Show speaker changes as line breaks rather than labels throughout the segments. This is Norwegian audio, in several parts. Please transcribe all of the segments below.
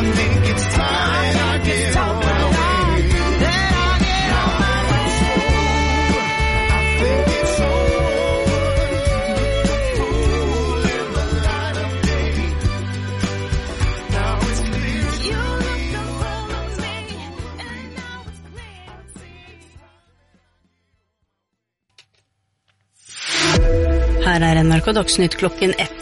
think it's time I get on my way.
Her NRK Dagsnytt klokken 1.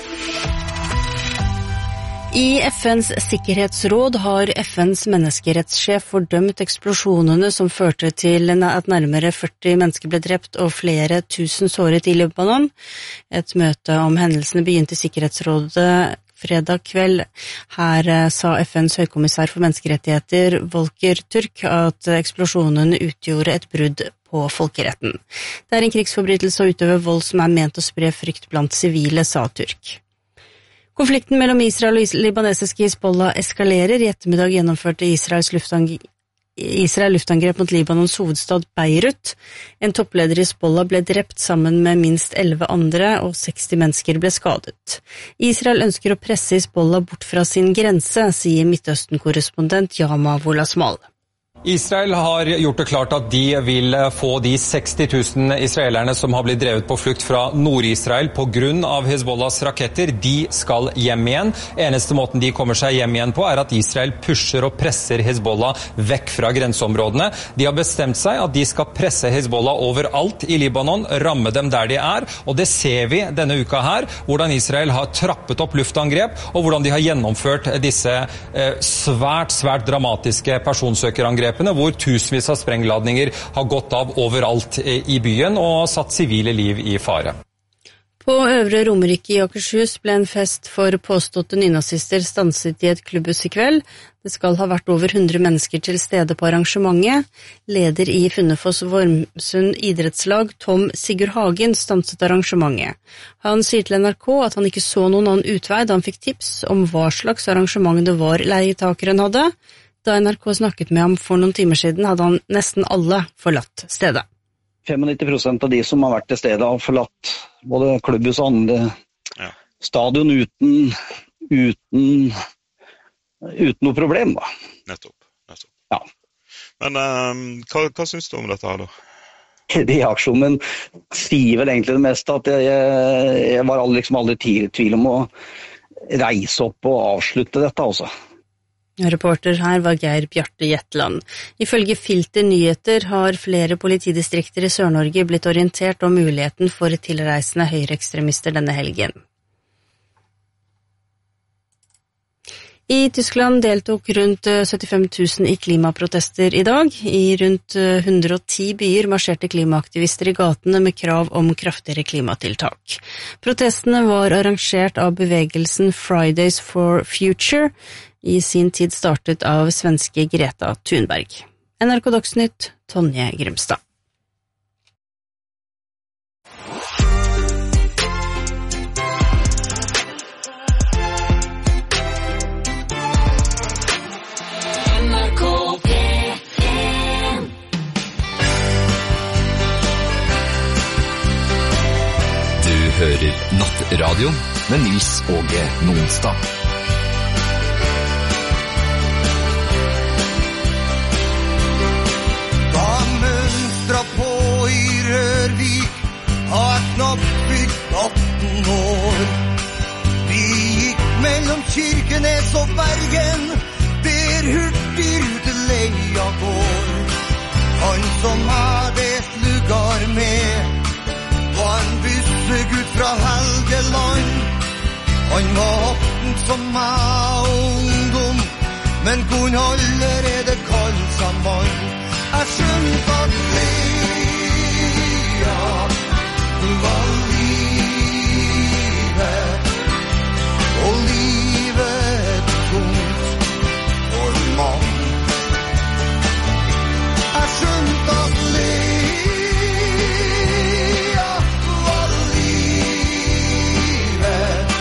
I FNs sikkerhetsråd har FNs menneskerettssjef fordømt eksplosjonene som førte til at nærmere 40 mennesker ble drept og flere tusen såret i Libanon. Et møte om hendelsene begynte i Sikkerhetsrådet fredag kveld. Her sa FNs høykommissær for menneskerettigheter, Volker Turk, at eksplosjonene utgjorde et brudd på folkeretten. Det en krigsforbrytelse å utøve vold som ment å spre frykt blant sivile, sa Turk. Konflikten mellom Israel og libanesiske Hizbollah eskalerer. I ettermiddag gjennomførte Israel luftangrep mot Libanons hovedstad Beirut. En toppleder i Hizbollah ble drept sammen med minst 11 andre, og 60 mennesker ble skadet. Israel ønsker å presse Hizbollah bort fra sin grense, sier Midtøsten-korrespondent Yama Wolasmal.
Israel har gjort det klart at de vil få de 60 000 israelerne som har blitt drevet på flukt fra Nord-Israel på grunn av Hezbollahs raketter. De skal hjem igjen. Eneste måten de kommer seg hjem igjen på at Israel pusher og presser Hezbollah vekk fra grenseområdene. De har bestemt seg at de skal presse Hezbollah overalt i Libanon, ramme dem der de og det ser vi denne uka her, hvordan Israel har trappet opp luftangrep, og hvordan de har gjennomført disse svært dramatiske personsøkerangrep hvor tusenvis av sprengladninger har gått av overalt i byen og satt sivile liv i fare.
På Øvre Romerike i Akershus ble en fest for påståtte nynazister stanset i et klubbhus i kveld. Det skal ha vært over 100 mennesker til stede på arrangementet. Leder i Funnefoss Vormsund idrettslag, Tom Sigurd Hagen, stanset arrangementet. Han sier til NRK at han ikke så noen annen utvei da han fikk tips om hva slags arrangement det var leietakeren hadde. Da NRK snakket med ham for noen timer siden, hadde han nesten alle forlatt stedet.
95% av de som har vært til stedet har forlatt både klubbhus og andre stadion uten noe problem, da.
Nettopp.
Ja.
Men hva synes du om dette her, da?
Reaksjonen sier vel egentlig det meste, at jeg var aldri i tvil om å reise opp og avslutte dette, altså.
Reporter her var Geir Bjarte Jetland. Ifølge Filter Nyheter har flere politidistrikter i Sør-Norge blitt orientert om muligheten for tilreisende høyreekstremister denne helgen. I Tyskland deltok rundt 75 000 i klimaprotester i dag. I rundt 110 byer marsjerte klimaaktivister i gatene med krav om kraftigere klimatiltak. Protestene var arrangert av bevegelsen Fridays for Future, i sin tid startet av svenske Greta Thunberg. NRK Dagsnytt, Tonje Grimstad.
Du hører Nattradio med Nils Åge Nonstad.
På i Rørvik har knapt fylt 18 år. Vi gikk mellom Kirkenes og Bergen, der hurtigruteleia går. Han som hadde et lugar med, var en bussegutt fra Helgeland. Han var 18 som meg ungdom, men kunne allerede kalle seg mann. Jeg skjønte at Lea var livet, og livet tungt for mann. Jeg skjønte at Lea var livet,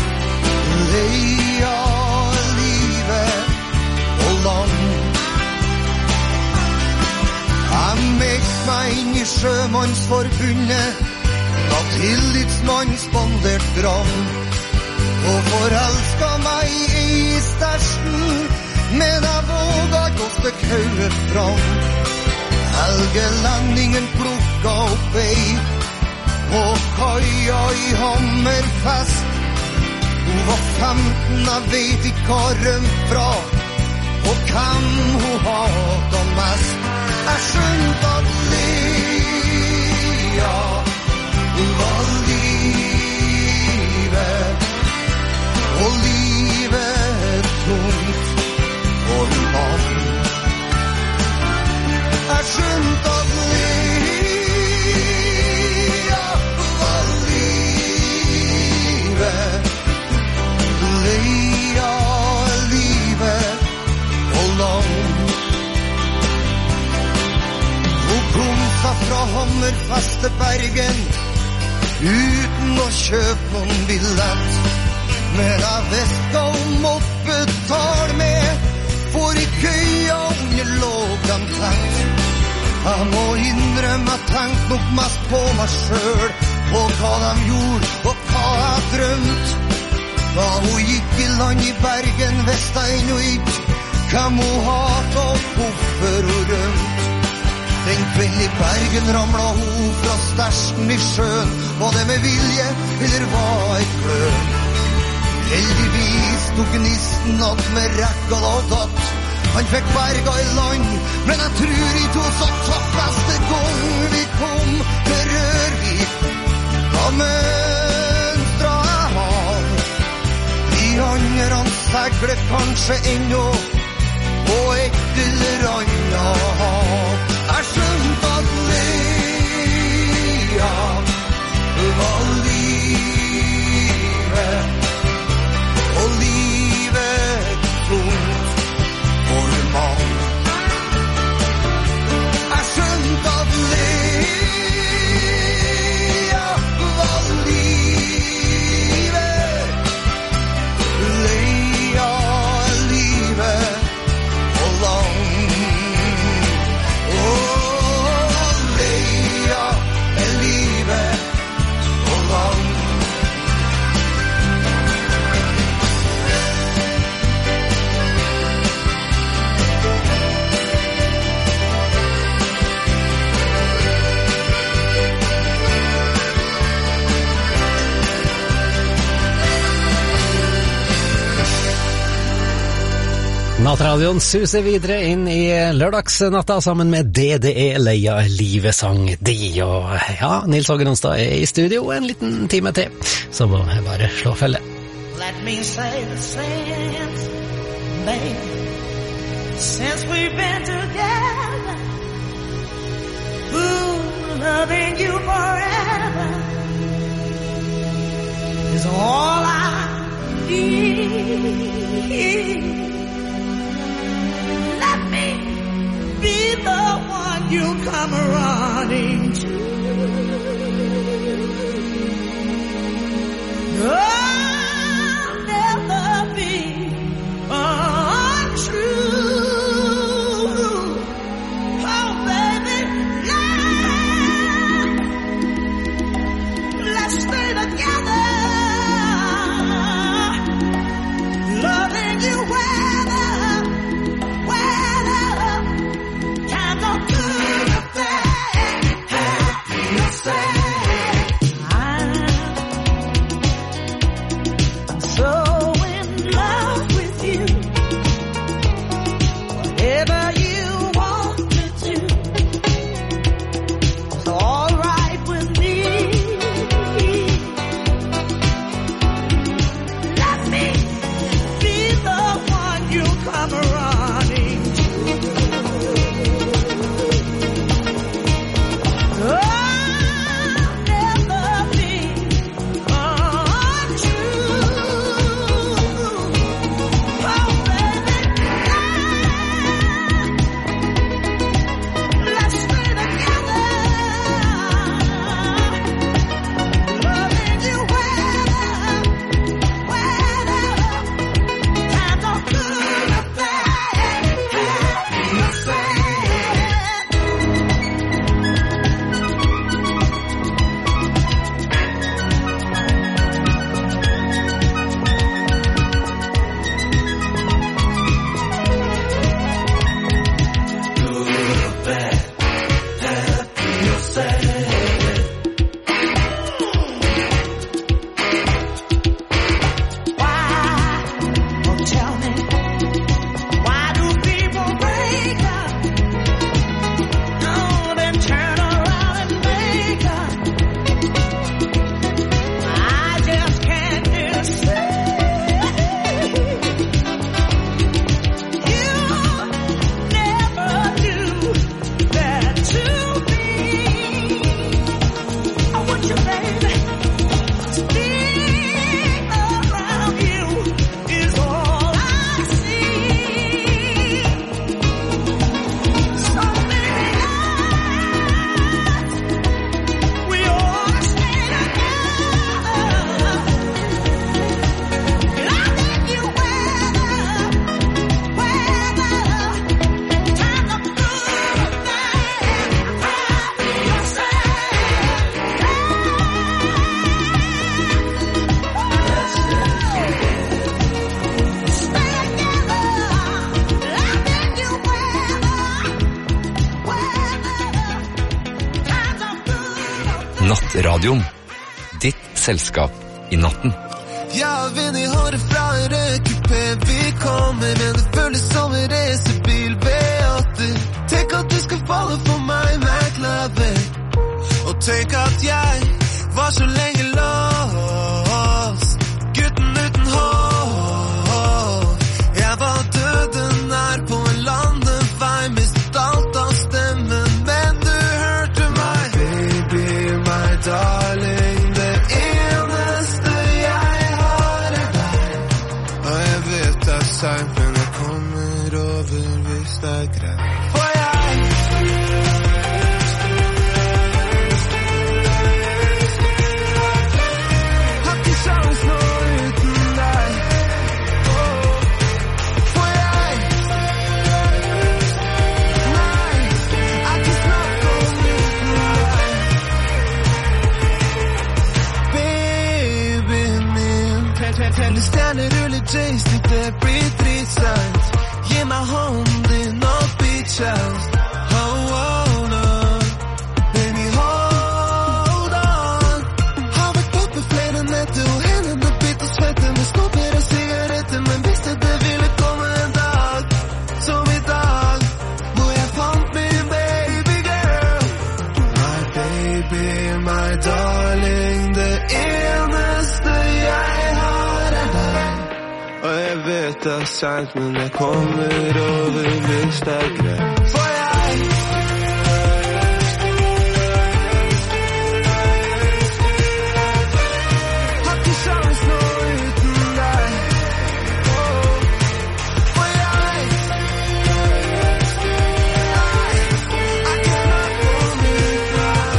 Lea livet og land. Jeg meldte meg inn i Sjømannsforbundet, da tillitsmann spandert dram, og forelsket meg i stersten tauet fram. Helgelandingen plukka opp ei på kaia i Hammerfest. Hun var 15, jeg vet ikke hva rømt fra, og hvem hun hatet mest. Jeg skjønte at Lea var livet, og livet tungt for ham. Jeg skjønte at Lea var livet, Lea livet og langt. Hun kom seg fra Hammerfest til Bergen uten å kjøpe noen billett, men jeg visste hun måtte betale med, for i køya under låg dem tett. Jeg må innrømme jeg tenkte nok mest på meg selv, på hva de gjorde og hva jeg drømt. Da hun gikk i land i Bergen visste jeg ennå ikke hvem hun hatet og hvorfor hun rømt. Den kvelden i Bergen ramla hun fra stæsjen i sjøen. Var det med vilje, eller var et kløn? Heldigvis tok nissen at med rekka da datt. Han fikk berga i land, men jeg tror ikke hun satt tatt neste gang vi kom til Rørvik. Da mønstra jeg hav. De andre han segler kanskje ennå på et eller annet hav. Jeg skjønte at Lea var livet, og livet tungt for mann. Jeg skjønte at Lea var livet, Lea livet og langt.
Nattradioen suser videre inn i lørdagsnatta sammen med DDE Leia Livesang de. Og ja, Nils Åge Nonstad i studio en liten time til, så må jeg bare slå felle.
Let me say the same, baby, since we've been together, ooh, loving you forever is all I need. Let me be the one you come running to. I'll never be untrue. Oh, baby, let's stay together. Loving you weather, time don't do a thing.
Nattradioen. Ditt selskap i natten.
Ja, vind i håret fra en rødkupé. Vi kommer, men det føles som en racerbil V8. Tenk at du skal falle for meg, McLovin. Og tenk at jeg var så lenge låst. Gutten uten hår. Jeg var døden nær på en landevei. Mistet alt av stemmen, men du hørte meg. My baby, my darling. Det eneste jeg har er deg. Og jeg vet det er sent, men jeg kommer over hvis det er greit. For jeg har ikke sjans nå uten deg. For jeg nei, jeg kan snakke om uten deg. Babyen min, telle stjerner, rulle joystick, det blir dritseint. Gi meg hånden din og beach house. Oh, oh, no. Baby, hold on. Har vært oppe flere netter og hendene bitt og svette med snopper og sigaretter, men visste det ville komme en dag som i dag, hvor jeg fant min baby girl. My baby, my darling. Det eneste jeg har er deg. Og jeg vet det er sent, men jeg kommer over hvis det er greit. For jeg har ikke sjans nå uten deg. For jeg kan snakke om uten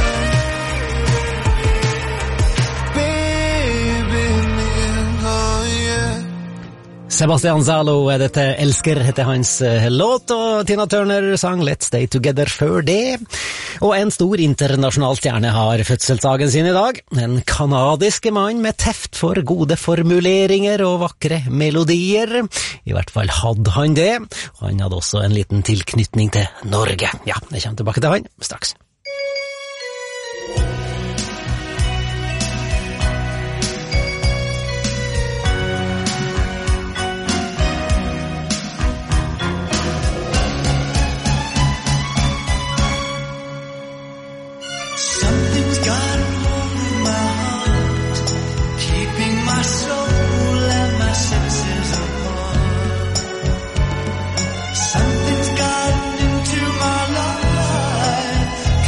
deg. Baby min, oh yeah.
Sebastian Zalo er dette Elsker, heter hans låt, og Tina Turner sang Let's Stay Together før det. Og en stor internasjonal stjerne har fødselsdagen sin i dag. En kanadiske mann med teft for gode formuleringer og vakre melodier. I hvert fall hadde han det. Han hadde også en liten tilknytning til Norge. Ja, jeg kommer tilbake til han straks.
Something's got a hold of my heart, keeping my soul and my senses apart. Something's gotten into my life,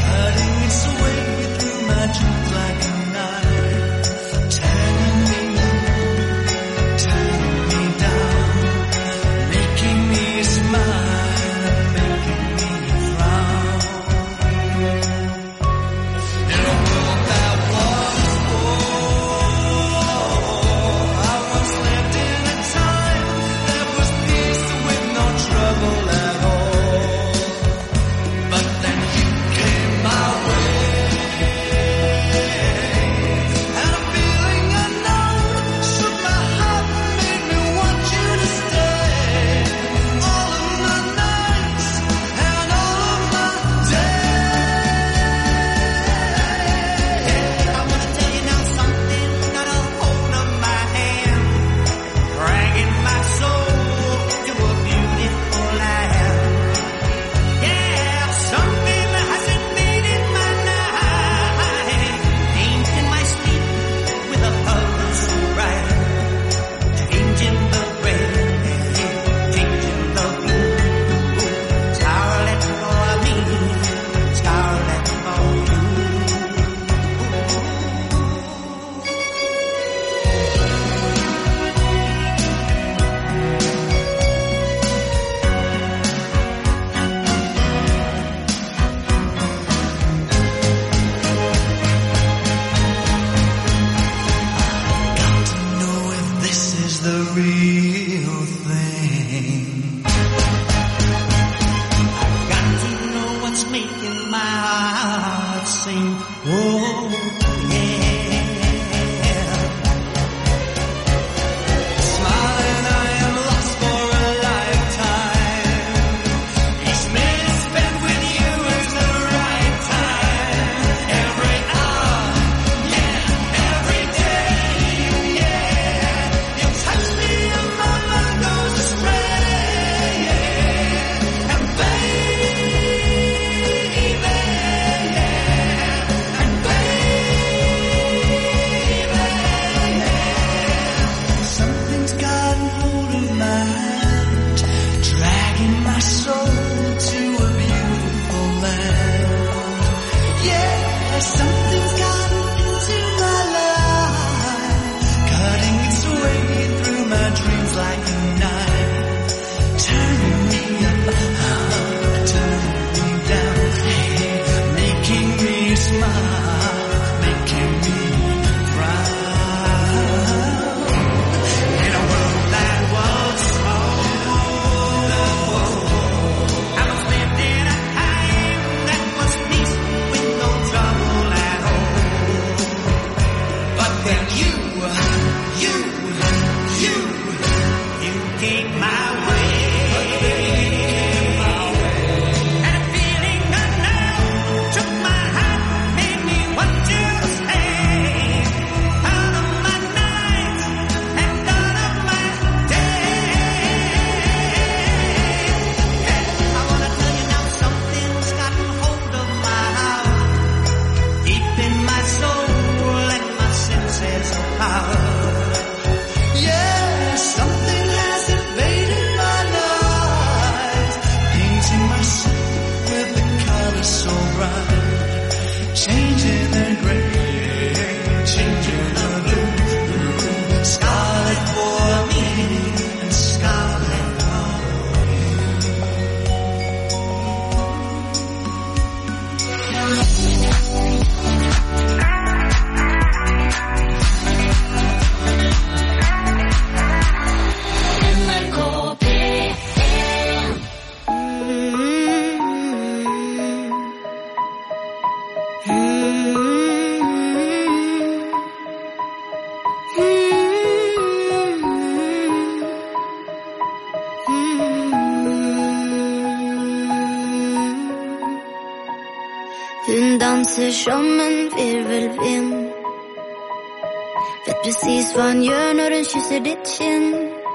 Hun danser som en virvelvind. Vet precis vad han gör när hun kysser ditt kinn.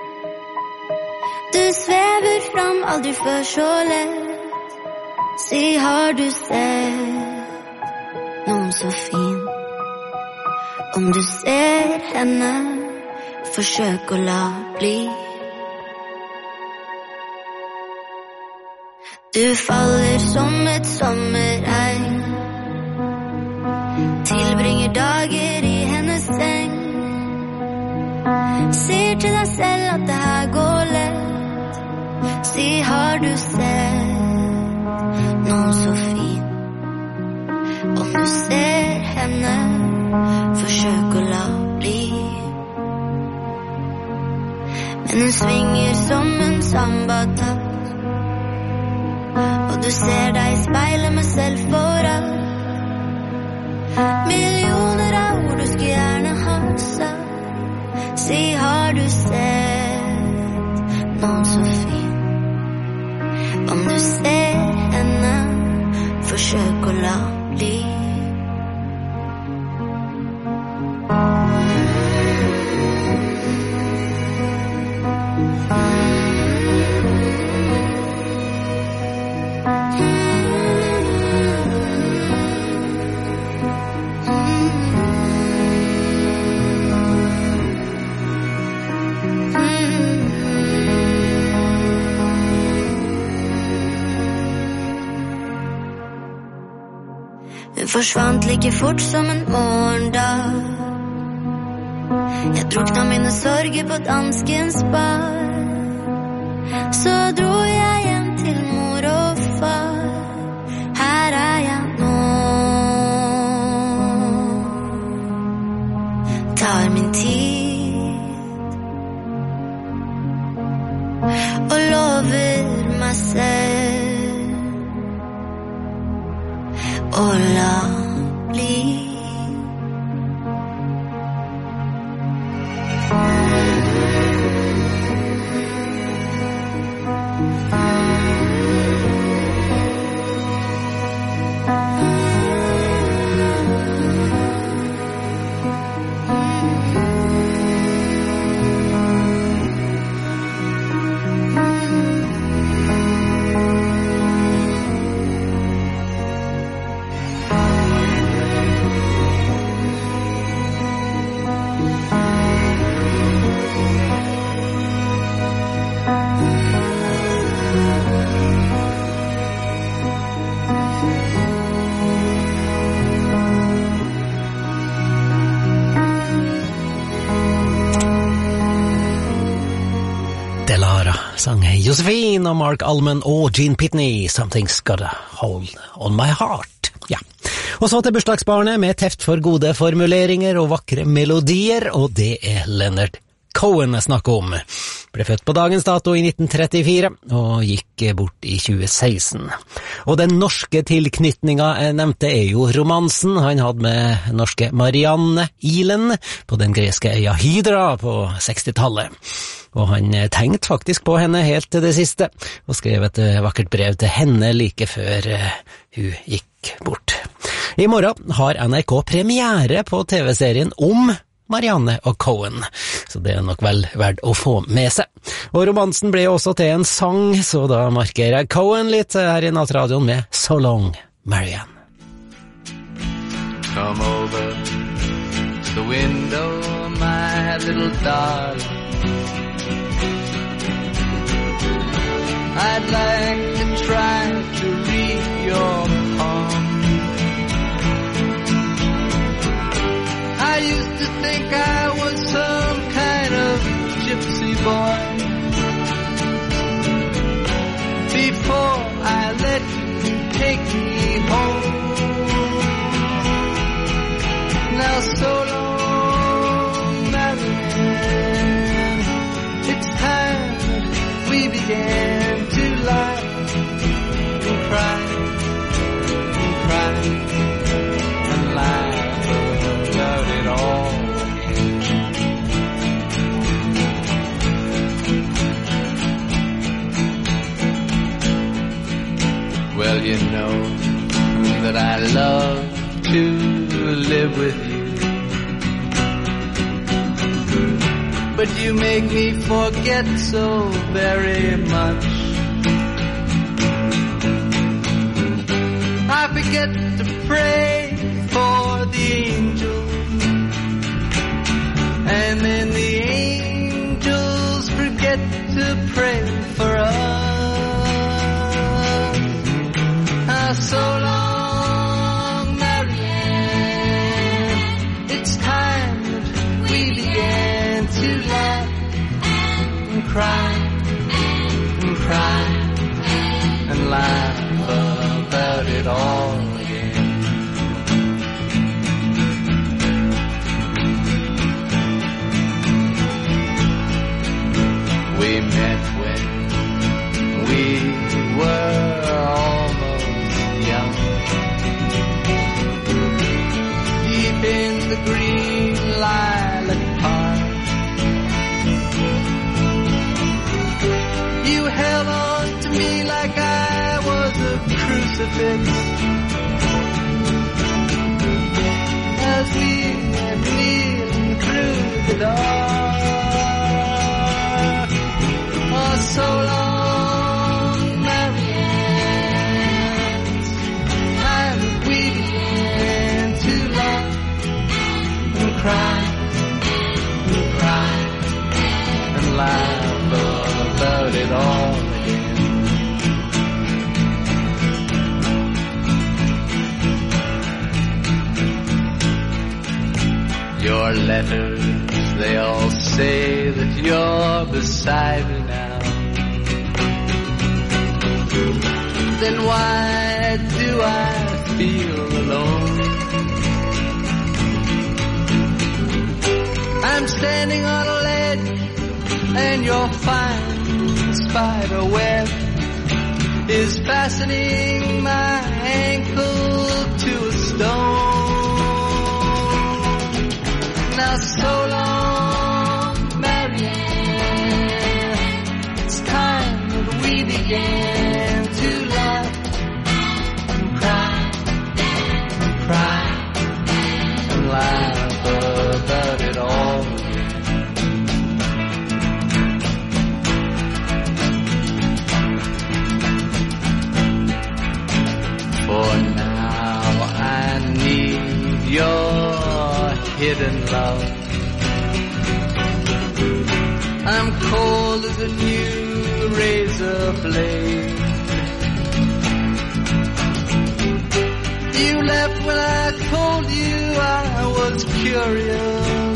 Du sväver fram, aldrig för så lätt. Se, har du sett någon så fin? Om du ser henne, försök att la bli. Du faller som ett sommerregn, tillbringer dager i hennes säng. Ser till dig selv att det här går lätt. Se, har du sett någon så fin? Om du ser henne, försök att la bli. Men den svinger som en samba-takt, og du ser deg i speilet med selv foran. Millioner av ord du skulle gjerne ha sagt. Si, har du sett noen så fin? Om du ser henne, forsøk å la bli. Hun forsvant like fort som en morgendag. Jeg drukna mine sorger på danskens bar. Så dro jeg hjem til mor og far. Her er jeg nå. Tar min tid og lover meg selv å la bli.
Sang Josefin og Mark Almond og Gene Pitney, Something's Gotta Hold On My Heart. Ja. Og så til bursdagsbarnet med teft for gode formuleringer og vakre melodier, og det er Leonard Cohen jeg snakker om. Ble født på dagens dato i 1934 og gikk bort i 2016. Og den norske tilknytninga jeg nevnte er jo romansen han hadde med norske Marianne Ihlen på den greske øya Hydra på 60-tallet. og han tenkte faktisk på henne helt til det siste, og skrev et vakkert brev til henne like før hun gikk bort. I morgen har NRK premiere på TV-serien om Marianne og Cohen, så det er nok vel verdt å få med seg. Og romansen ble også til en sang, så da markerer jeg Cohen litt her i Nattradioen med So Long, Marianne.
Come over to the window, my little darling. I'd like to try to read your palm. I used to think I was some kind of gypsy boy before I let you take me home. Now so long, Marianne, it's time that we began to lie and cry and cry and lie about it all again. Well, you know that I love to live with you, but you make me forget so very much. I forget to pray for the angels, and then the angels forget to pray for us. So long, Marianne, it's time that we began to laugh and cry and cry and laugh about it all again. We met when we were almost young, deep in the green lilac park. You held on to me like I was a crucifix as we went kneeling through the dark. Oh, so long, Marianne, time we began to laugh and cry and cry and laugh about it all again. Your letters, they all say that you're beside me now. Then why do I feel alone? I'm standing on a ledge and your fine spider web is fastening my ankle to a stone. Now so long, Marianne, it's time that we began to laugh and cry and cry and laugh about it all. For now I need your hidden love. I'm cold as a new razor blade. You left when I told you I was curious.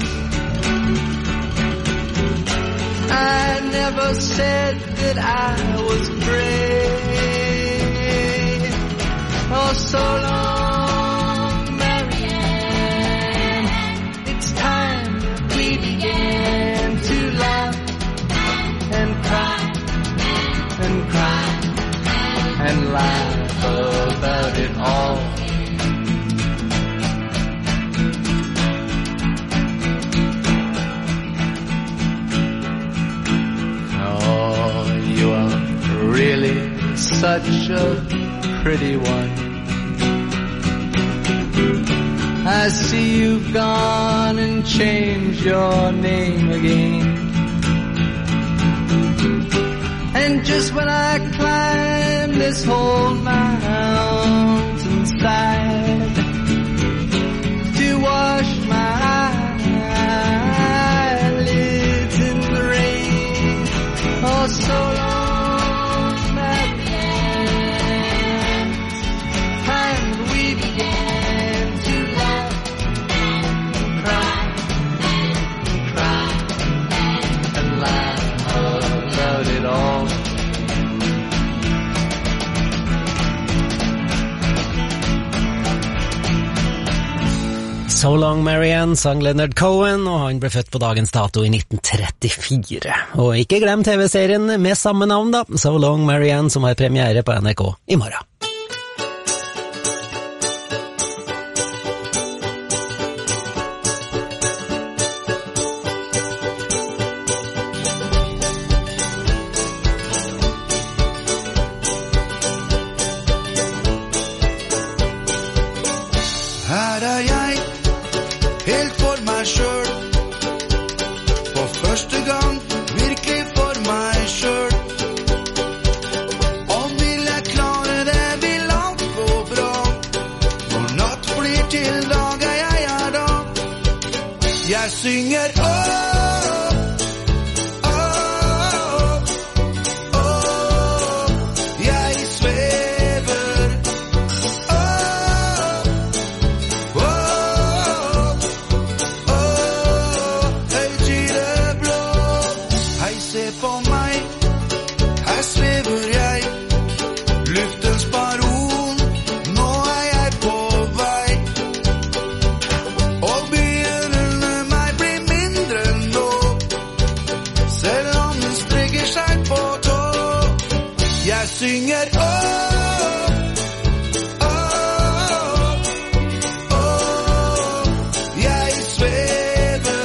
I never said that I was brave. Oh, so long, Marianne, it's time that we began to laugh and cry and cry and laugh about it all. such a pretty one. I see you've gone and changed your name again. And just when I climb this whole mountainside to wash my eyelids in the rain, oh, so long, Marianne, and we began to laugh and cry and cry and laugh about it all.
So Long Marianne sang Leonard Cohen, og han ble født på dagens dato i 1934. Og ikke glem TV-serien med samme navn da, So Long Marianne, som har premiere på NRK i morgen.
Her jeg, helt for meg selv. For første gang, virkelig for meg selv. Om vil jeg klare det, vil alt gå bra. Når natt blir til dag, jeg da. Jeg synger jeg svever. Se på meg, her svever jeg. Luftens baron, nå jeg på vei. Og byen under meg blir mindre nå, selv om den strekker seg på tå. Jeg synger jeg svever.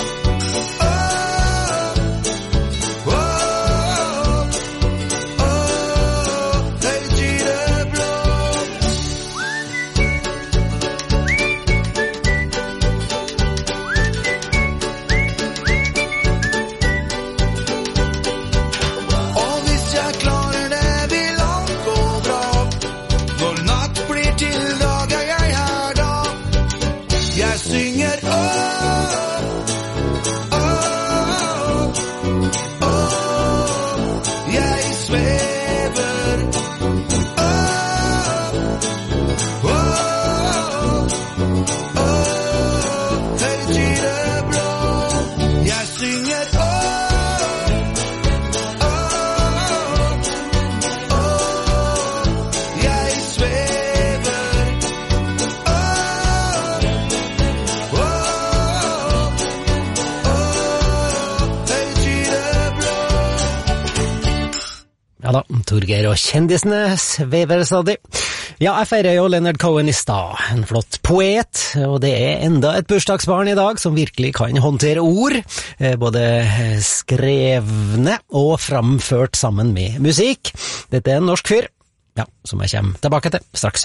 Ja da, Torgeir og kjendisene svever stadig. Ja, jeg feirer jo Leonard Cohen i stad, en flott poet, og det er enda et bursdagsbarn i dag som virkelig kan håndtere ord, både skrevne og framført sammen med musikk. Dette er en norsk fyr, ja, som jeg kommer tilbake til straks.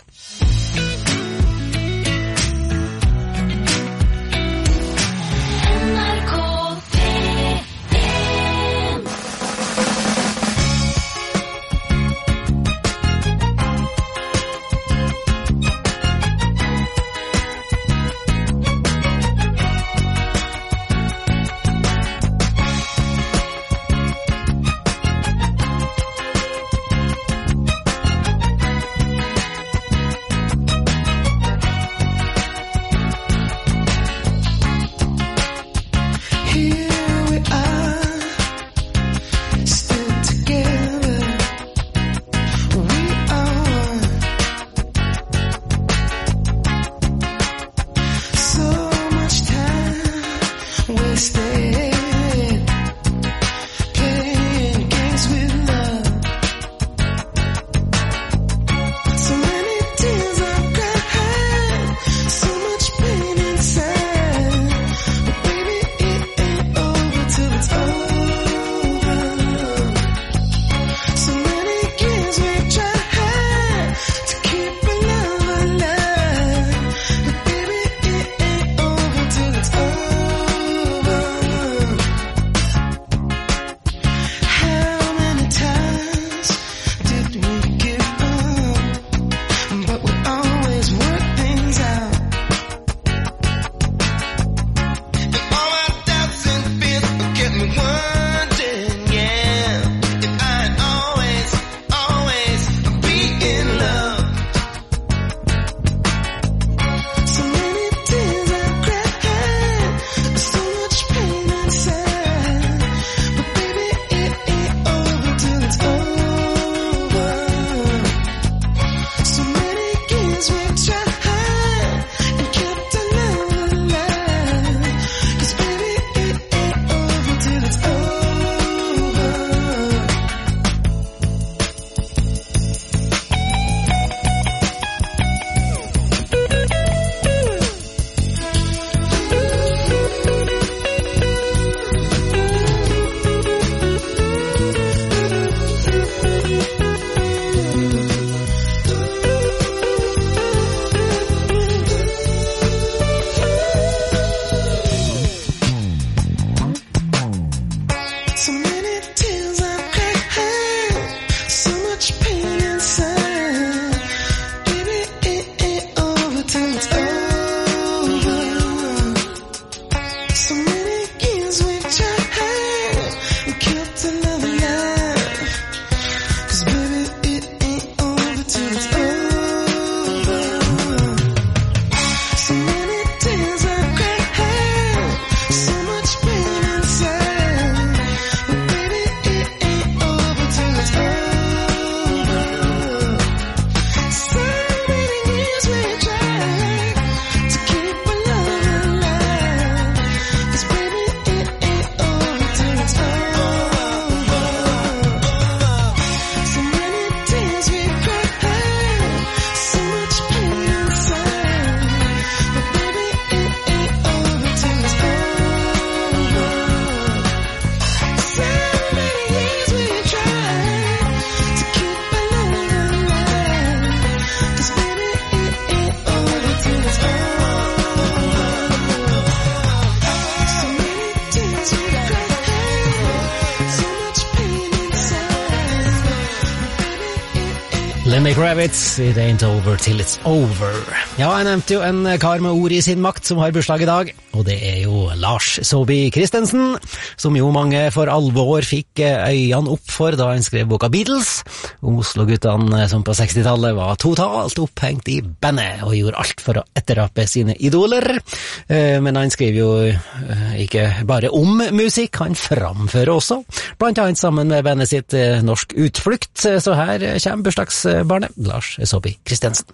Lenny Kravitz, It Ain't Over Till It's Over. Ja, jeg nevnte jo en kar med ord i sin makt som har bursdag i dag, og det er jo Lars Saabye Christensen, som jo mange for alvor fikk øynene opp for da han skrev boka Beatles, om Oslo-guttene som på 60-tallet var totalt opphengt i bandet, og gjorde alt for å etterape sine idoler. Men han skriver jo ikke bare om musikk, han framfører også, blant annet sammen med bandet sitt Norsk Utflukt, så her kommer bursdagsbarnet Lars Saabye Christensen.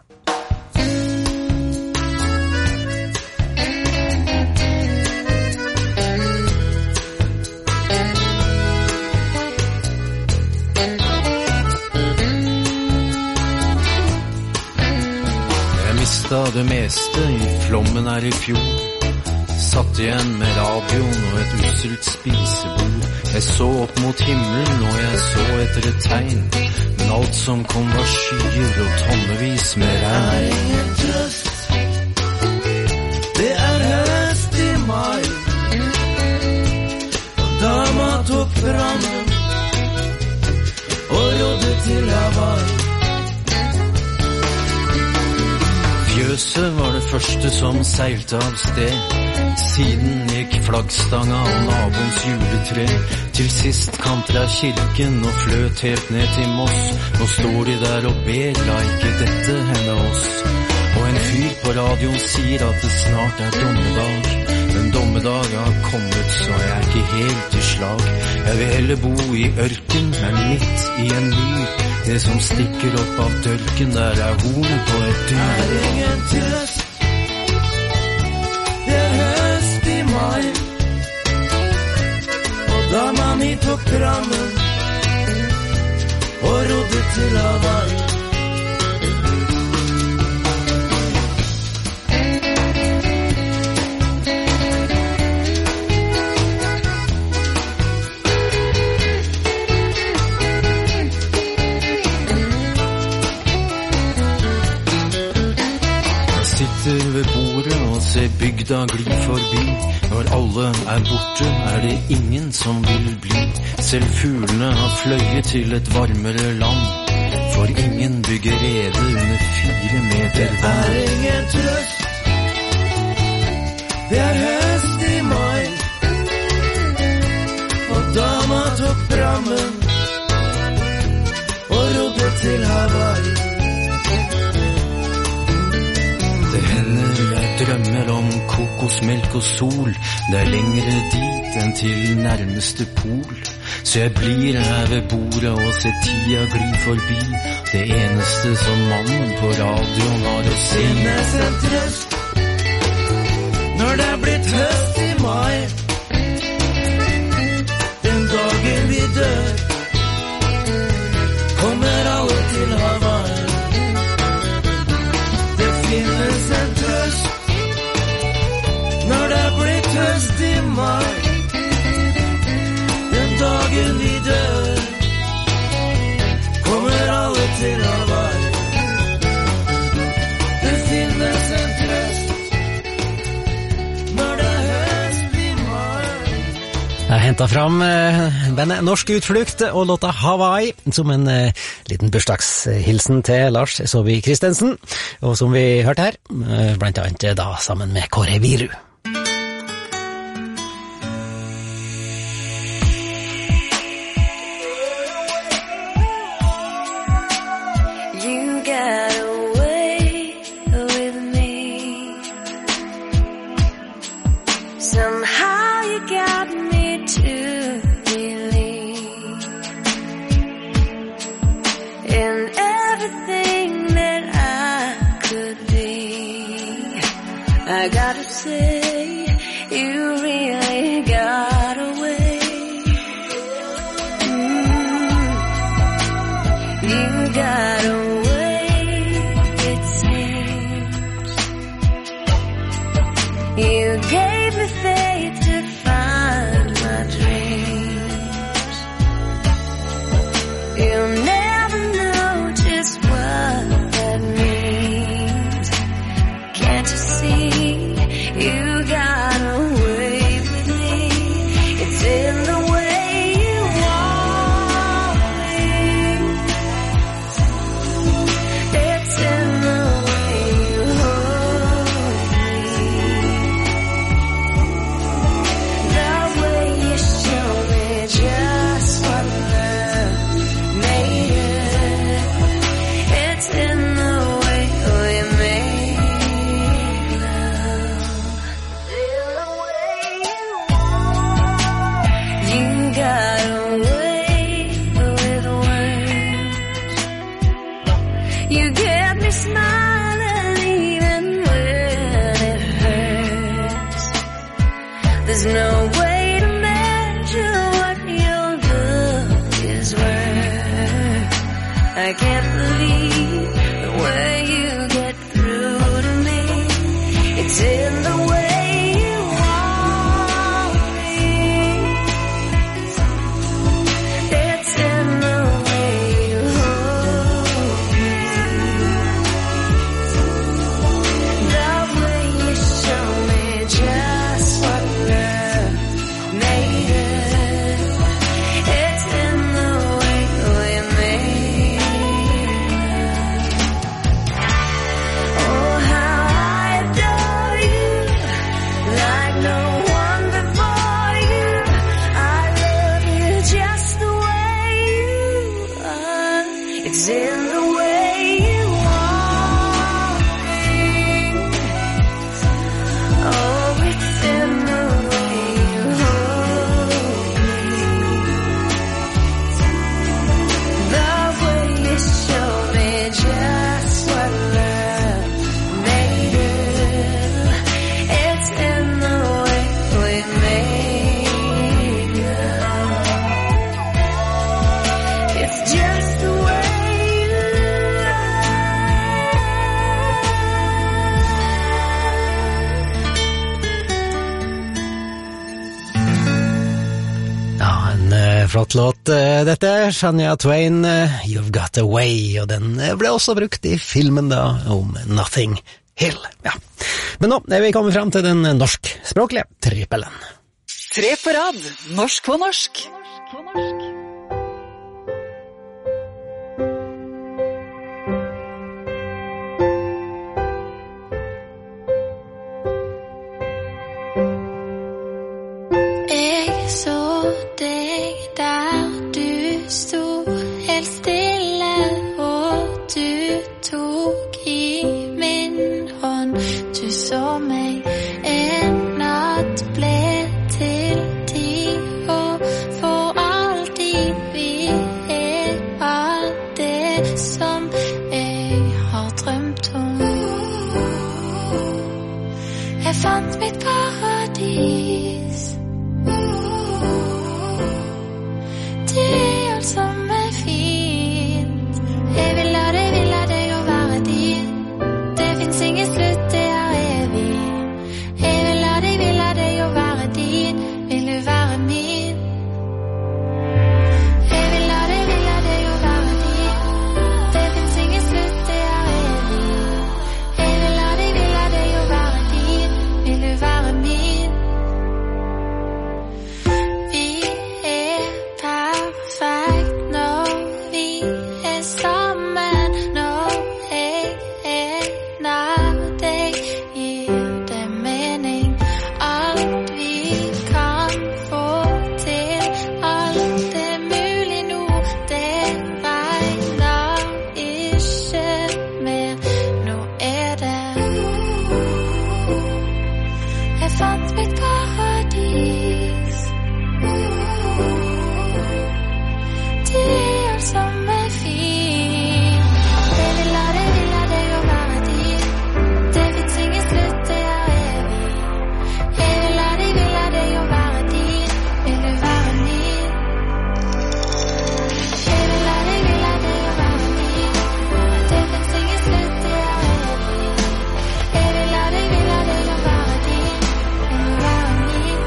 Jeg mistet det meste i flommen her i fjor. Satt igjen med radioen og et usselt spisebord. Jeg så opp mot himmelen og jeg så etter et tegn, men alt som kom var skyer og tonnevis med regn.
Det ingen trøst, det høst i mai, og dama tok frammen og rådde til Hawaii.
Fjøset var det første som seilte av sted. Siden gikk flaggstanga og naboens juletre. Til sist kantra kirken og fløt helt ned til Moss. Nå står de der og ber, la ikke dette hende oss. Og en fyr på radioen sier at det snart er dommedag. Men dommedag har kommet, så jeg er ikke helt i slag. Jeg vil heller bo i ørken, men midt i en myr. Det som stikker opp av dørken, der er hornet på et dyr.
Det ingen trøst, det høst i mai, og dama mi tok prammen og rådde til Hawaii.
Sitter ved bordet og ser bygda gli forbi. Når alle er borte, er det ingen som vil bli. Selv fuglene har fløyet til et varmere land. For ingen bygger rede under 4 meter vann.
Det ingen trøst, det høst i mai, og dama tok prammen og rådde til Hawaii.
Det hender jeg drømmer om kokosmelk og sol. Det er lengre dit enn til nærmeste pol. Så jeg blir her ved bordet og ser tida gli forbi. Det eneste som mannen på radioen har å si.
Finnes en trøst når det er blitt høst i mai, den dagen vi dør, kommer alle til Hawaii. Det finnes en trøst når det er blitt høst i mai, den dagen vi dør, kommer alle til Hawaii. Det finnes en trøst når det er høst i mai.
Jeg hentet fram bandet Norsk Utflukt og låta Hawaii som en liten bursdagshilsen til Lars Saabye Christensen, og som vi hørte her, blant annet da sammen med Kåre Viru.
I gotta say, you really got away. You got away, it seems. You gave me faith to find my dreams. You'll never know just what that means. Can't you see? You got away with me. It's in the way you want me. There's no way to measure what your love is worth. I can't believe the way you get through to me. It's in the way you want me. It's in the way you hold me. The way you show me just what love made of. It's in the way we made love. Oh, how I adore you, like no one before you. I love you just the way you are. It's in the way you want me. Oh, it's in the way you hold me. The way you show me just what love made of. It's in the way we made love. It's just the way you
Ja, en flott låt dette, Shania Twain, You've Got a Way, og den ble også brukt i filmen da om Nothing Hill. Ja. Men nå er vi kommet frem til den norskspråklige trippelen.
3 på rad, norsk på norsk.
Jeg så deg der du sto helt stille, og du tok i min hånd. Du så meg en natt ble til 10 år, for alltid vi er alt det som jeg har drømt om. Jeg fant mitt paradis. Det er alt som er fint. Jeg vil la deg å være din. Det finnes ingen slutt, det er evig. Jeg vil la deg å være din. Vil du være min? Jeg vil la deg å være din. Det finnes ingen slutt, det er evig. Jeg vil la deg å være din. Vil du være min? Vi er perfekt når vi er sammen. Når jeg er nær deg, gir det mening. Alt vi kan få til, alt er mulig nå. Det regner ikke mer. Nå er det. Jeg fant mitt paradis. Det er alt som er fint. Jeg vil la deg å være din. Det finnes ingen slutt, det er evig. Jeg vil la deg å være din. Vil du være min? Jeg vil la deg å være din. Det finnes ingen slutt, det er evig. Jeg vil la deg å være din. Vil du være min?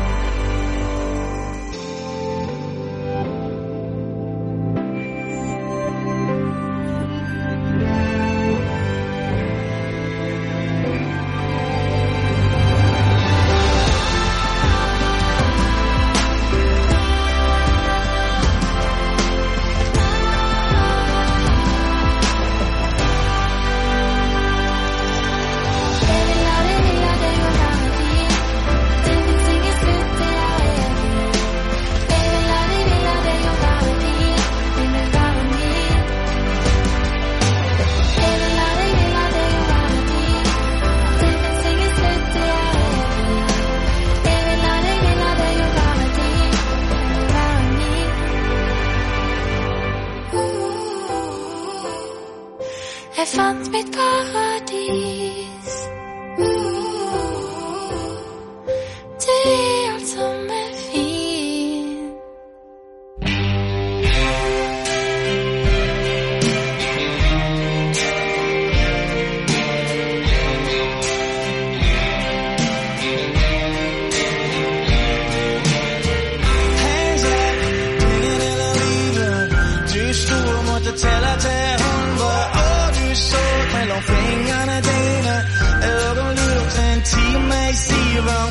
Jeg vil la deg å være din. Det finnes ingen slutt, det er evig. Jeg vil la deg å være din. Vil du være min? Jeg vil la deg å være din. Det finnes ingen slutt, det er evig. Jeg vil la deg å være din. Vil du være min? Jeg fant mitt paradis. Det er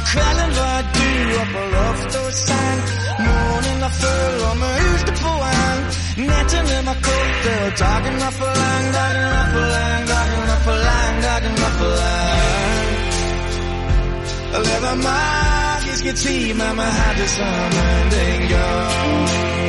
Kvällen var du och på loft och sang. Månen var full och med ute på en. Nätterna var korta och dagen var för lang. Dagen var för lang, dagen var för lang, dagen var för lang. Och det var magiska timer man hade samman den gång.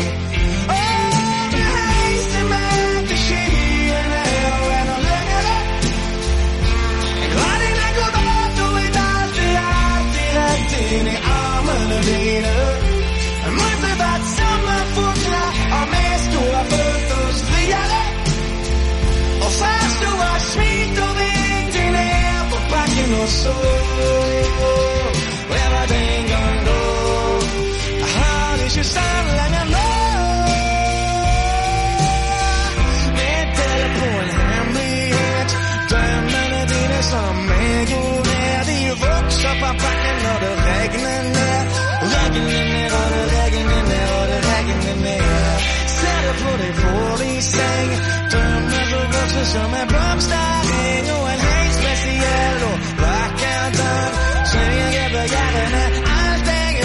Det hejste märkte skyarna och ännu längre. Gradina går bort och vet alltid rätt in i armarna dina. Måste varit sommarfåglar och med stora fötter friade. Och fast du var smitt och ringde ner på backen och så. Jag var den gång då jag hörde kyssar länge nå. Meddelade på en hemlighet. Drömmarna dina som ägor ner. De vuxar på backen och det regnar ner. Regnar ner och det regnar ner och det regnar ner. Sätter på dig får din säng. Drömmar så vuxna som en blomsteräng. Och en helt speciell och vacker dag. Svänger över hjärnorna allt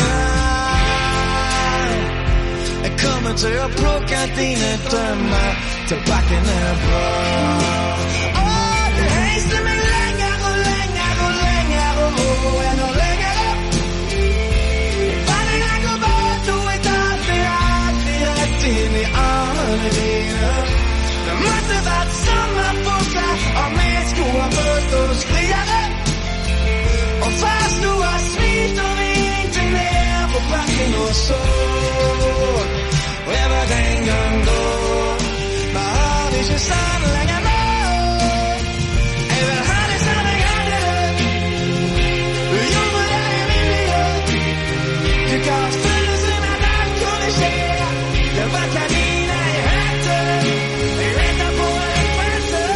jag kommer till att plocka dina drömmar. Tobaken är bra. Du hejser mig längre och längre och längre och ännu längre. Varje dag går bort och ett alltid rätt in i armarna dina. Det måste varit sommarfåglar och med skor och fötter och skriade. Och fast du har smitt och ringte ner på backen och så. Och jag var den gång då man hörde kyssar länge nå. Jag vill ha det som jag hade det. Du gjorde det i min liv. Du gav födelsen att allt kunde ske. Det var kanina i hatten. Vi väntar på en fönster.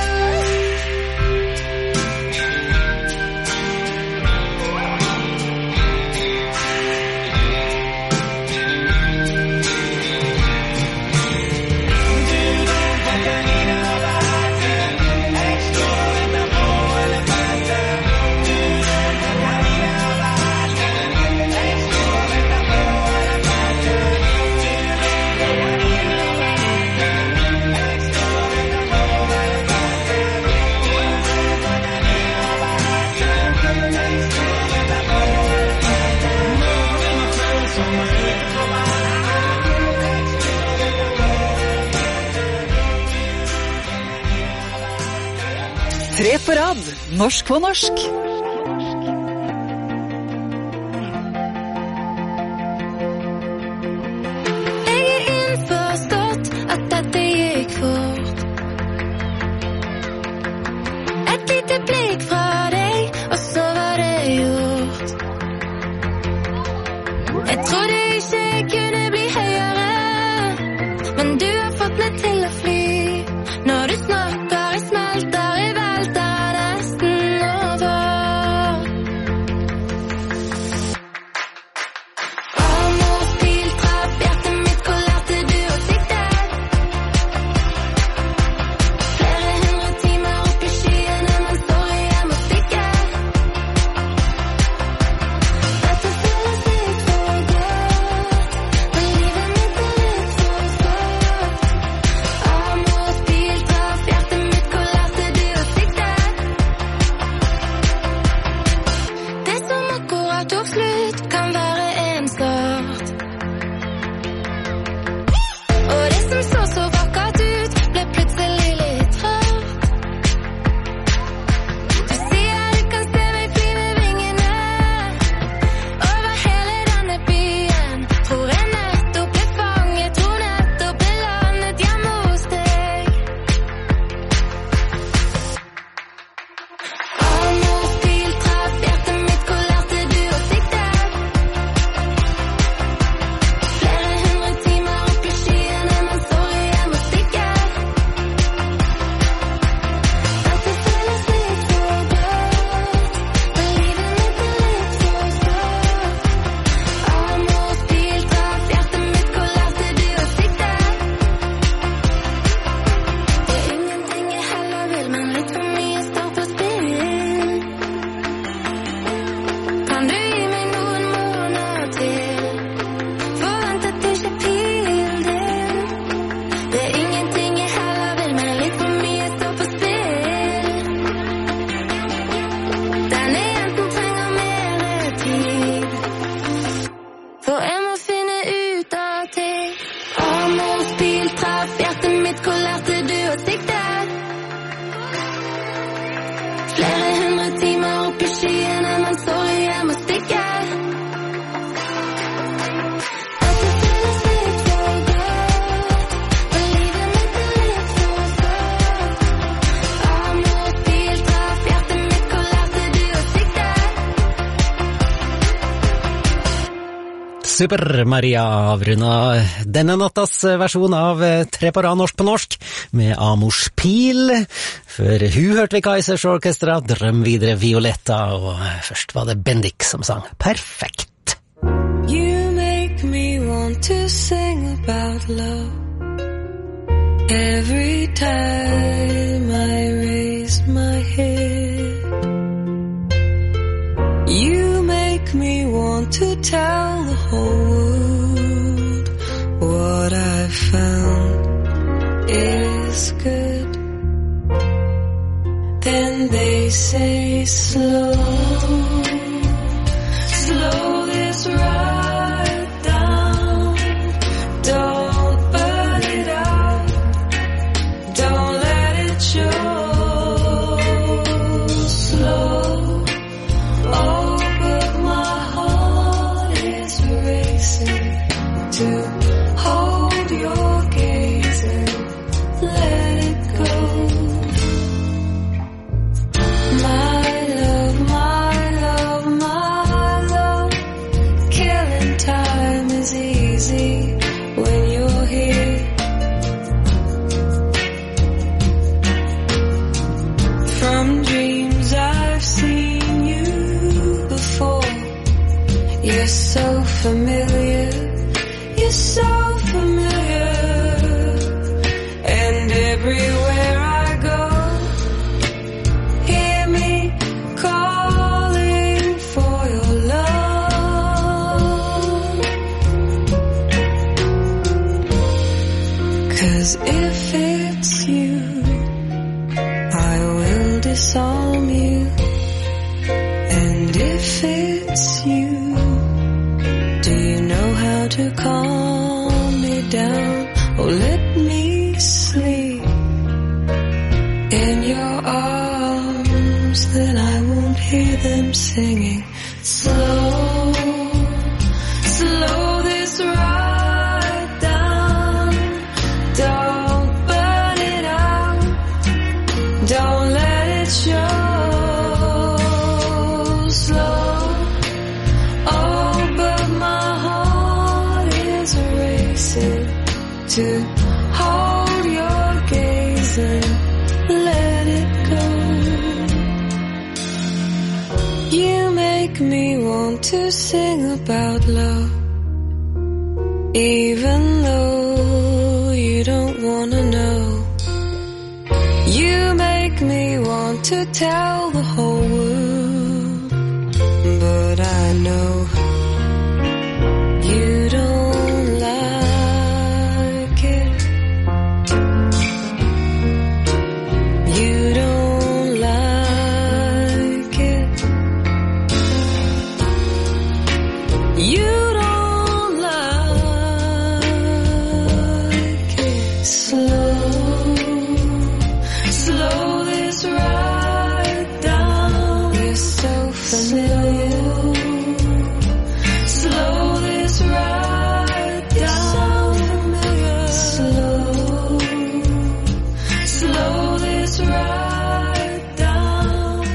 Tre på rad, norsk på norsk.
Jeg innforstått at dette gikk fort. Et lite blikk fra deg, og så var det gjort. Jeg trodde ikke jeg kunne bli høyere, men du har fått meg til å fly. Når du snakker, jeg smelter, jeg velter nesten over.
Super Maria avrunda denne nattas versjon av Tre på rad norsk på norsk med Amors Pil. Før hun hørte vi Kaizers Orkestra, Drøm videre Violetta, og først var det Bendik som sang Perfekt.
You make me want to sing about love every time I raise my head. You make me want to tell the whole world what I found is good. Then they say slow this right down. Don't burn it out. Don't let it show. Slow. Oh, but my heart is racing to hold your gaze and let it go. My love, my love, my love. Killing time is easy when you're here. From dreams I've seen you before. You're so familiar, you're so familiar. And everywhere I go, hear me calling for your love. 'Cause if it's you, I will disarm you. And if it's you, do you know how to calm me down? Or let me sleep in your arms, then I won't hear them singing. Slow this right down. Don't burn it out. Don't let it show. Slow. Oh, but my heart is racing to hold your gaze and let it go. You make me want to sing about love, even though you don't wanna know. You make me want to tell the whole world, but I know you don't like it. You don't like it. You don't like it. Slow this right down. You're so familiar. Slow this right down. Slow this right down.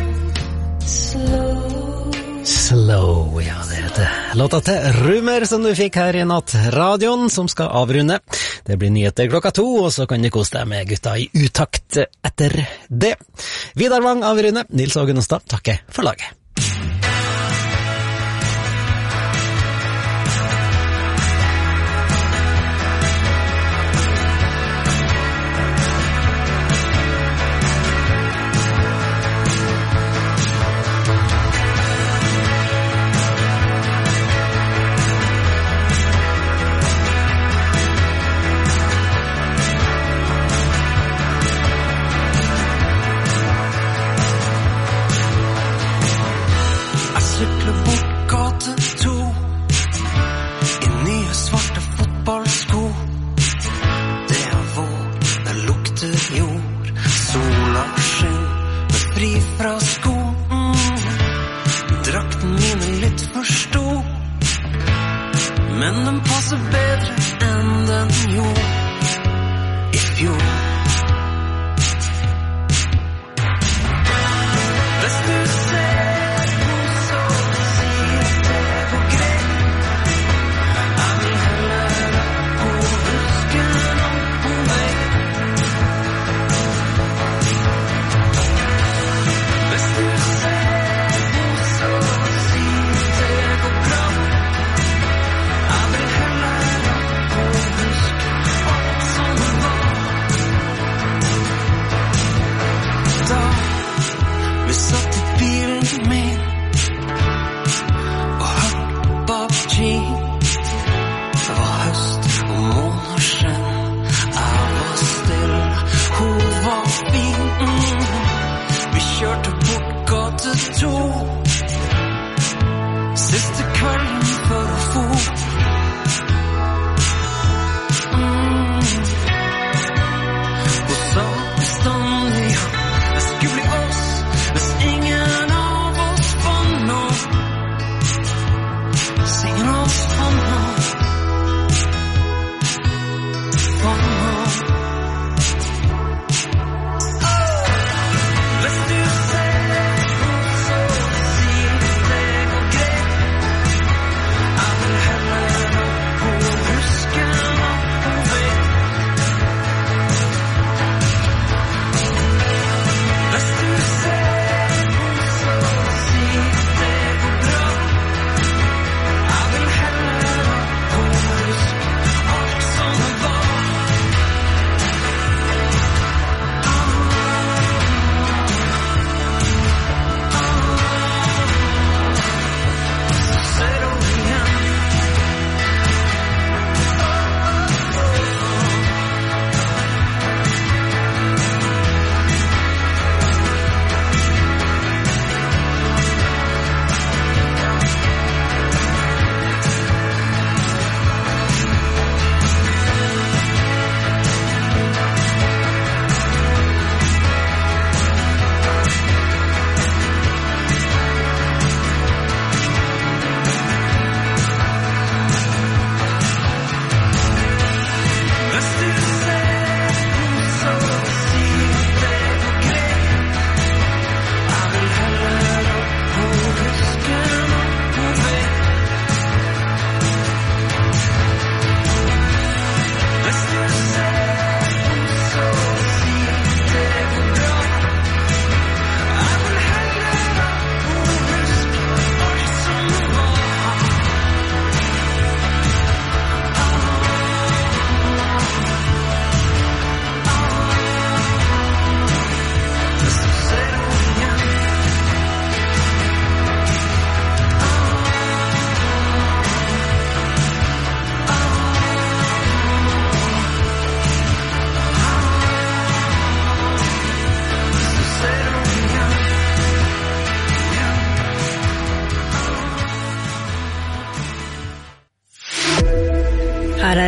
Slow, ja, det heter låta til Rumer som du fikk her i nattradioen, som skal avrunde. Det blir nyheter 2:00, og så kan du kose deg med gutta i utakt etter det. Vidar Wang avrunder, Nils Ågenstad takker for laget.
Sykler bort gate 2 i nye svarte fotballsko. Det er vår, det lukter jord. Sola skinn, det fri fra sko. Drakten min er litt for stor, men den passer bedre enn den gjorde i fjor. Hvis du ser på så sier det går greit.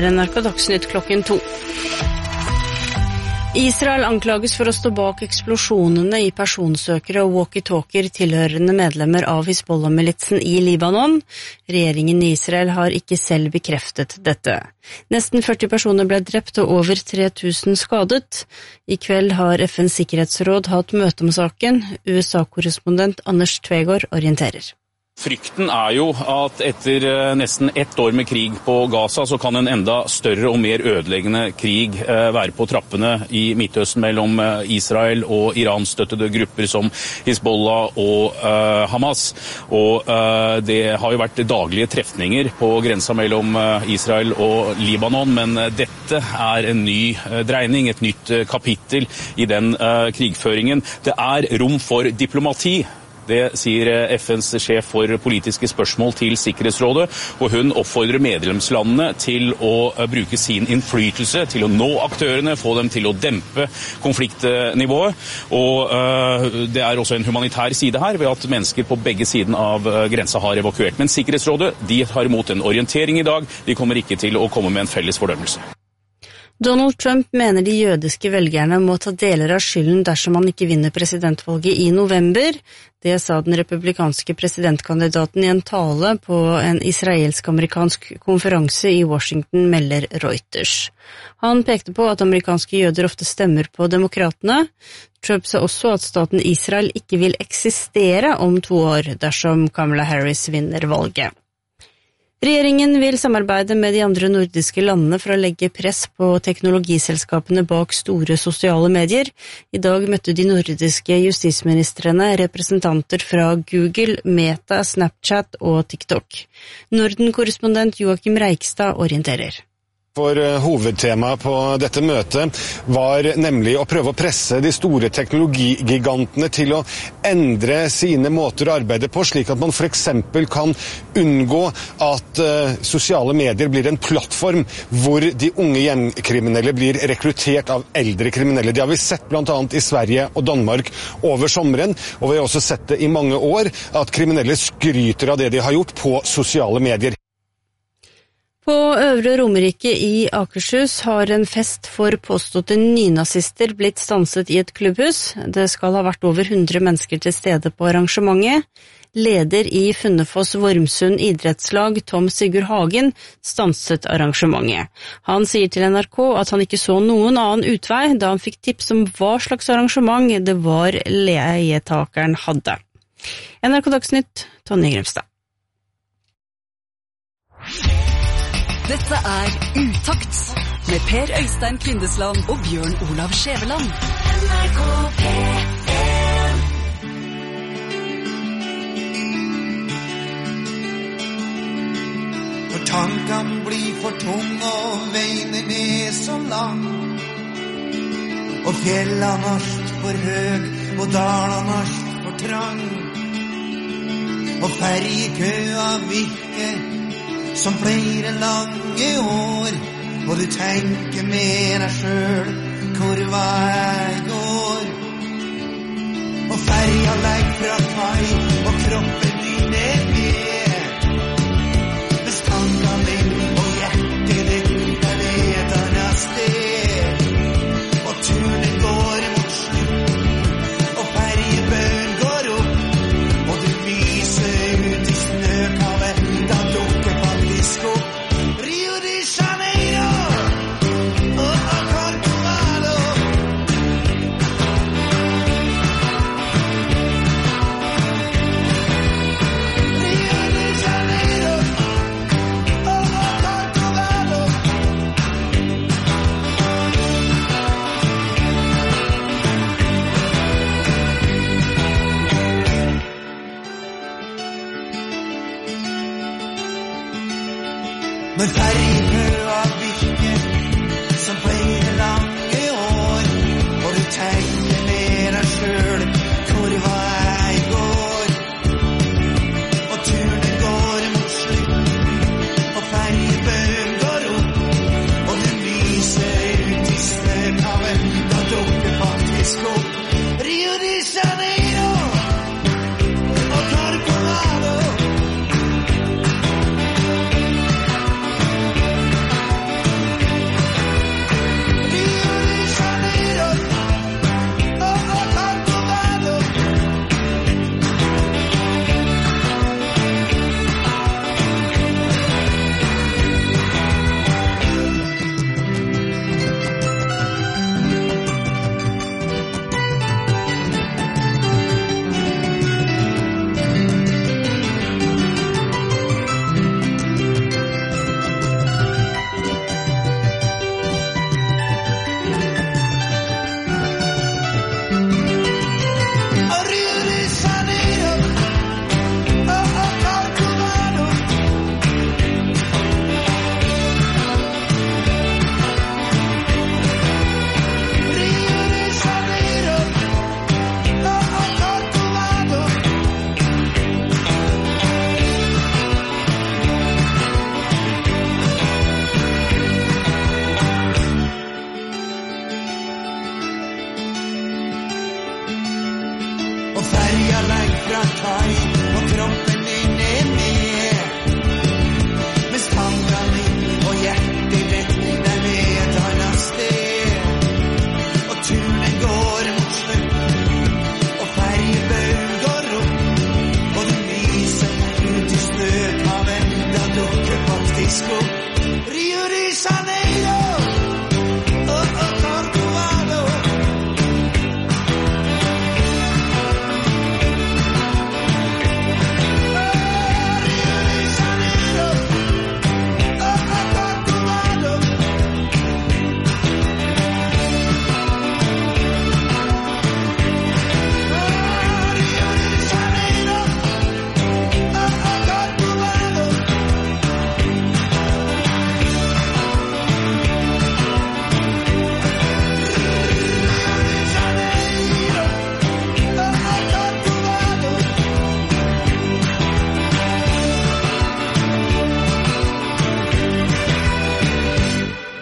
NRK Dagsnytt 2:00. Israel anklages for å stå bak eksplosjonene i personsøkere og walkie-talkier tilhørende medlemmer av Hizbollah-militsen i Libanon. Regjeringen i Israel har ikke selv bekreftet dette. Nesten 40 personer ble drept og over 3000 skadet. I kveld har FNs sikkerhetsråd hatt møte om saken. USA-korrespondent Anders Tvegård orienterer.
Frykten jo at etter nesten 1 år med krig på Gaza, så kan en enda større og mer ødeleggende krig være på trappene i Midtøsten mellom Israel og Iran-støttede grupper som Hizbollah og Hamas. Og det har jo vært daglige trefninger på grensa mellom Israel og Libanon, men dette en ny dreining, et nytt kapittel i den krigføringen. Det rom for diplomati. Det sier FNs sjef for politiske spørsmål til Sikkerhetsrådet, og hun oppfordrer medlemslandene til å bruke sin innflytelse, til å nå aktørene, få dem til å dempe konfliktnivået. Og det også en humanitær side her, ved at mennesker på begge siden av grensa har evakuert. Men Sikkerhetsrådet, de har imot en orientering i dag. De kommer ikke til å komme med en felles fordømmelse.
Donald Trump mener de jødiske velgerne må ta deler av skylden dersom han ikke vinner presidentvalget i november. Det sa den republikanske presidentkandidaten i en tale på en israelsk-amerikansk konferanse i Washington, melder Reuters. Han pekte på at amerikanske jøder ofte stemmer på demokratene. Trump sa også at staten Israel ikke vil eksistere om 2 år dersom Kamala Harris vinner valget. Regjeringen vil samarbeide med de andre nordiske landene for å legge press på teknologiselskapene bak store sosiale medier. I dag møtte de nordiske justisministrene representanter fra Google, Meta, Snapchat og TikTok. Norden-korrespondent Joakim Reikstad orienterer.
For hovedtemaet på dette møtet var nemlig å prøve å presse de store teknologigigantene til å endre sine måter å arbeide på, slik at man for eksempel kan unngå at sosiale medier blir en plattform hvor de unge gjengkriminelle blir rekruttert av eldre kriminelle. Det har vi sett blant annet i Sverige og Danmark over sommeren, og vi har også sett det i mange år, at kriminelle skryter av det de har gjort på sosiale medier.
På Øvre Romerike i Akershus har en fest for påståtte nynazister blitt stanset i et klubbhus. Det skal ha vært over 100 mennesker til stede på arrangementet. Leder i Funnefoss Vormsund idrettslag, Tom Sigurd Hagen, stanset arrangementet. Han sier til NRK at han ikke så noen annen utvei da han fikk tips om hva slags arrangement det var leietakeren hadde. NRK Dagsnytt, Tonje Grimstad.
Dette Utakt med Per Øystein Kvindesland og Bjørn Olav Skjæveland. NRK P1.
Når tankene blir for tunge og veien så lang, og fjellene alt for høg og dalene alt for trang, og ferjekøa virker som flere lange år, og du tenker med deg selv, hvor var jeg går? Og ferja legger fra kai, og kroppen din med. Med stanga din og hjertet ditt et annet sted. Og turen går mot slutt, og ferjebøen går opp, og du viser ut i snøkavet, da dukker Rio de Janeiro og Corcovado.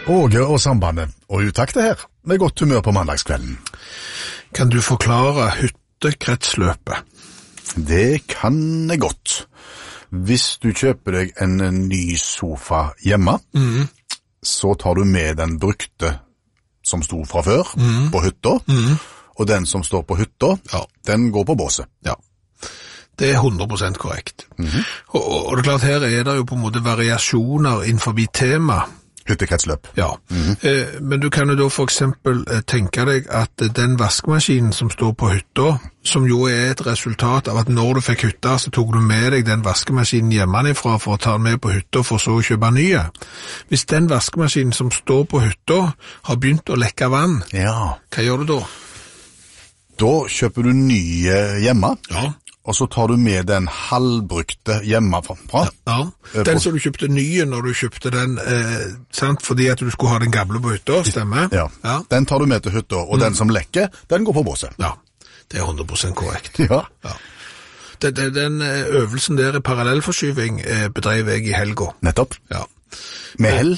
Åge og Sambandet, og uttakte her, med godt humør på mandagskvelden.
Kan du forklare hyttekretsløpet?
Det kan jeg godt. Hvis du kjøper deg en ny sofa hjemme, så tar du med den brukte som sto fra før på hytta, og den som står på hytta, den går på båset.
Ja, det er 100% korrekt. Og det er klart, her er det jo på en måte variasjoner innenfor tema.
Hyttekretsløp.
Ja, men du kan jo da for eksempel tenke deg at den vaskemaskinen som står på hytta, som jo er et resultat av at når du fikk hytta, så tok du med deg den vaskemaskinen hjemmefra for å ta den med på hytta for så å kjøpe nye. Hvis den vaskemaskinen som står på hytta har begynt å lekke vann, hva gjør du da?
Da kjøper du nye hjemme. Ja. Og så tar du med den halvbrukte hjemmefra.
Ja, den som du kjøpte nye når du kjøpte den, sant? Fordi at du skulle ha den gamle på hytta, stemmer?
Ja, den tar du med til hytta, og den som lekker, den går på båset.
Ja, det er 100% korrekt.
Ja.
Den øvelsen der i parallellforskyving bedrev jeg i helga.
Nettopp.
Ja.
Med hell?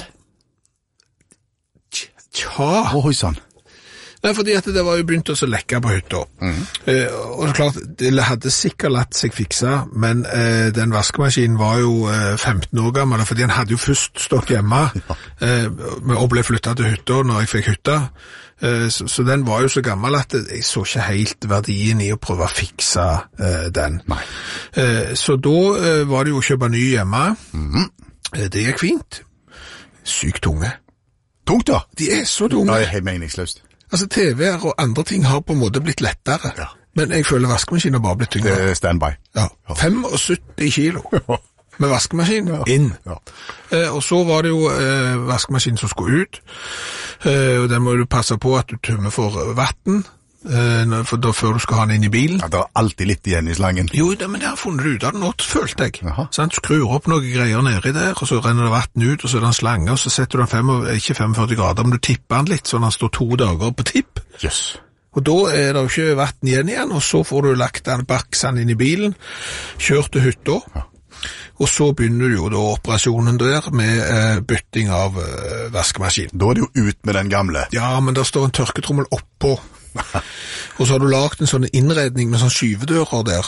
Tja.
Oi sann.
Nei, fordi at det var jo begynt å lekke på hytta. Og det er klart, det hadde sikkert latt seg fikse, men den vaskemaskinen var jo 15 år gammel, fordi den hadde jo først stått hjemme, og ble flyttet til hytta når jeg fikk hytta. Så den var jo så gammel at jeg så ikke helt verdien i å prøve å fikse den. Nei. Så da var det jo å kjøpe ny hjemme. Det gikk fint. Sykt tunge.
Tungt da?
De er så tunge.
Ja, det er helt meningsløst.
Altså, TV-er og andre ting har på en måte blitt lettere. Ja. Men jeg føler vaskemaskinen har bare blitt tyngre.
Det er standby.
Ja. 75 kilo med vaskemaskin inn. Ja. Og så var det jo vaskemaskinen som skulle ut. Og den må du passe på at du tømmer for vatten. For da før du skal ha den inn i bilen.
Ja, det er alltid litt igjen i slangen.
Jo, men det har funnet ut av det nå, følte jeg. Sånn, skrur opp noen greier nedi der, og så renner det vatten ut, og så er det en slange, og så setter du den ikke 45 grader, men du tipper den litt, sånn at den står 2 dager på tipp.
Yes.
Og da er det jo ikke vatten igjen, og så får du lagt den baksen inn i bilen, kjørt til hytta, og så begynner du jo da operasjonen der med bytting av vaskemaskin.
Da er det jo ut med den gamle.
Ja, men der står en tørketrommel oppå. Og så har du lagt en sånn innredning med sånn skyvedører der,